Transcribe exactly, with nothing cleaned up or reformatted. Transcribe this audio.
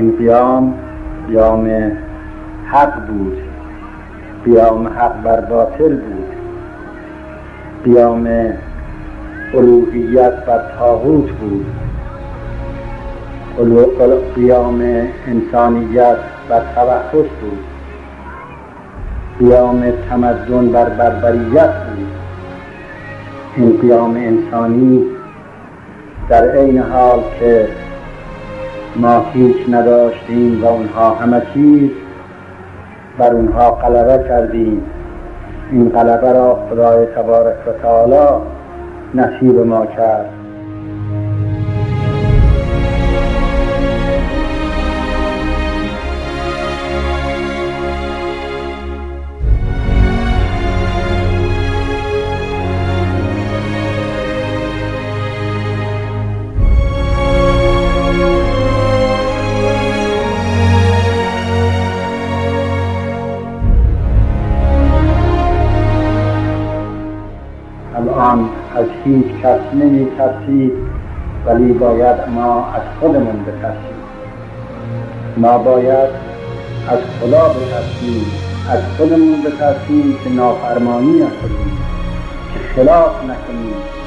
این قیام قیام حق بود، قیام حق بر باطل بود، قیام الوهیت بر طاغوت بود، قیام انسانیت بر توحش بود، قیام تمدن بر بربریت بود. این قیام انسانی در عین حال که ما هیچ نداشتیم و اونها همه چیز، بر اونها غلبه کردیم. این غلبه را خدای تبارک و تعالی نصیب ما کرد. الان از هیچ کس نمی ترسید، ولی باید ما از خودمون بترسیم. ما باید از خدا بترسیم، از خودمون بترسیم که نافرمانی نکنیم، که خلاف نکنیم،